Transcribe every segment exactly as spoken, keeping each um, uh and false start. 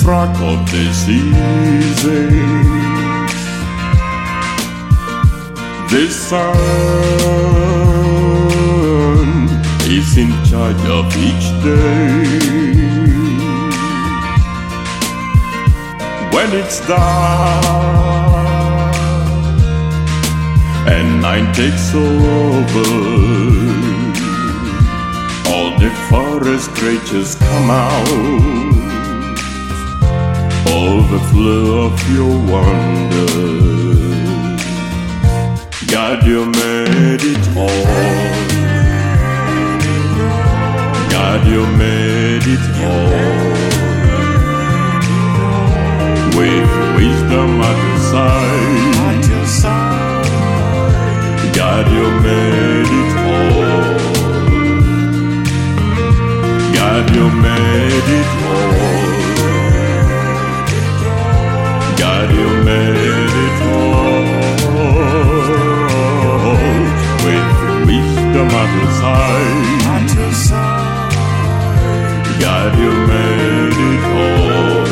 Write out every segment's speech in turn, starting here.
track of the seasons. The sun is in charge of each day. When it's dark and night takes over, all the forest creatures come out, overflow of your wonder. God, you made it all. God, you made it all. With wisdom at your side, God, you made it all. God, you made it all. God, you made it all. With wisdom at your side, God, you made it all.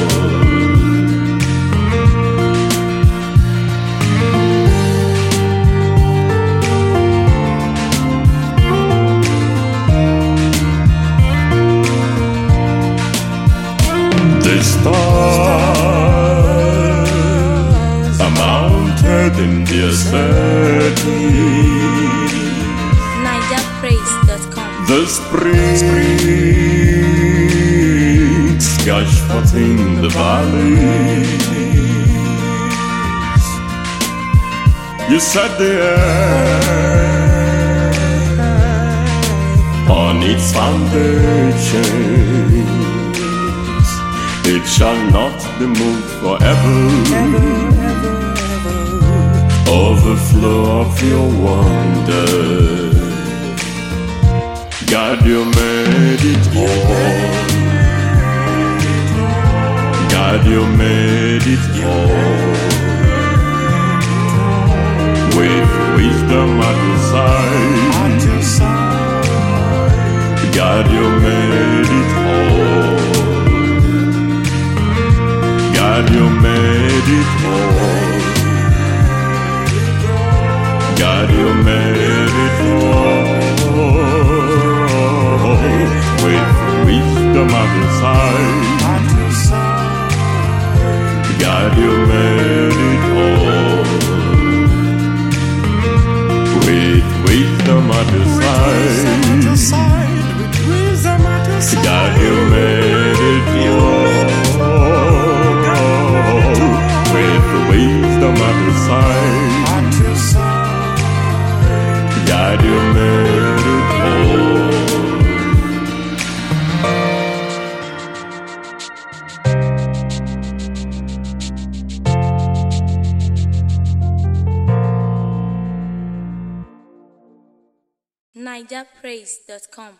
The stars are mounted in their cities. Niger Praise dot com. The springs gush forth in the valleys. You set the earth on its foundations. It shall not be moved forever. Ever, ever, ever. Overflow of your wonder. God, you made it all. God, you made it all. With wisdom at your side, God, you made it all. God, you made it all. God, you made it all. With wisdom at your side, God, you made it all. With wisdom at your side, God, you made it all. With wisdom at your side, God, you made it all. Niger Praise dot com.